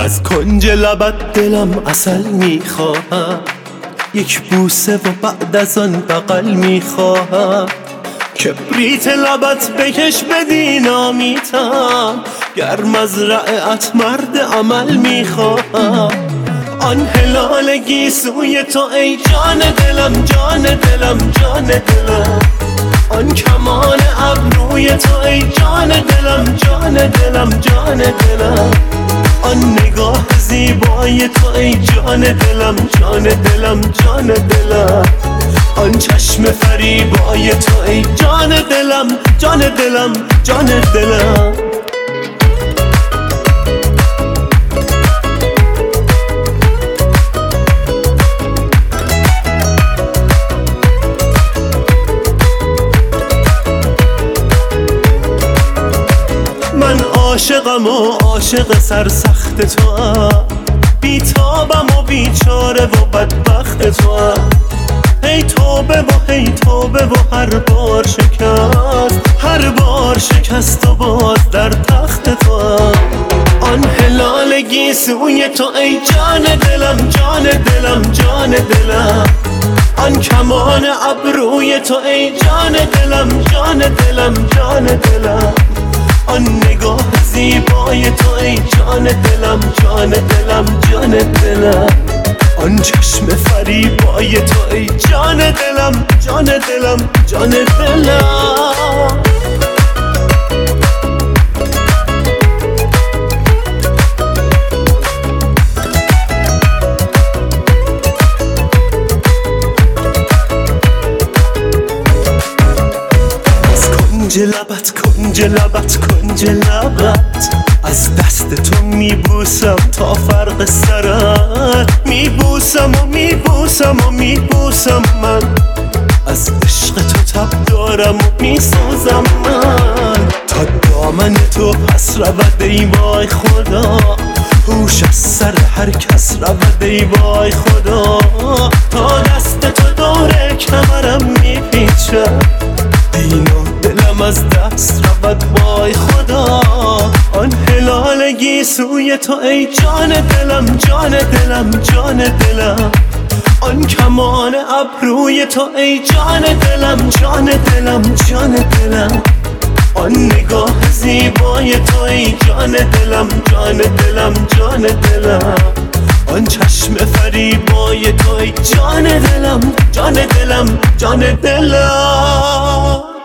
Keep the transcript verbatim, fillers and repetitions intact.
از کنج لبت دلم عسل میخواهم، یک بوسه و بعد از آن بغل میخواهم. کبریت لبت بکش بدی نامیتم، گر مزرعت مرد عمل میخواهم. آن هلال گیسوی تو ای جان دلم، جان دلم، جان دلم. آن کمان ابروی تو ای جان دلم، جان دلم، جان دلم. آن نگاه زیبای تو ای جان دلم، جان دلم، جان دلم. آن چشم فریبای تو ای جان دلم، جان دلم، جان دلم. من عاشقم و عاشق سرسخت تو هم، بیتابم و بیچاره و بدبخت تو هم. هی توبه و هی توبه و هر بار شکست، هر بار شکست و باز در تخت تو هم. آن هلال گیسوی تو ای جان دلم، جان دلم، جان دلم. آن کمان ابروی تو ای جان دلم، جان دلم، جان دلم. آن نگاه زیبای تو ای جان دلم، جان دلم، جان دلم. آن چشم فریبای تو ای جان دلم، جان دلم، جان دلم. کنج لبت، کنج لبت، کنج لبت. از دست تو میبوسم تا فرق سرت، میبوسم و میبوسم و میبوسم من. از عشق تو تب دارم و میسوزم من. تا دامن تو پس رود ای وای خدا، هوش از سر هر کس رود ای وای خدا. تا دست تو دور کمرم میپیچم، دین و دلم از دست رود وای خدا. آن هلال گیسوی تو ای جان دلم، جان دلم، جان دلم. آن کمان ابروی تو ای جان دلم، جان دلم، جان دلم. آن نگاه زیبای تو ای جان دلم، جان دلم، جان دلم. آن چشم فریبای تو ای جان دلم، جان دلم، جان دلم.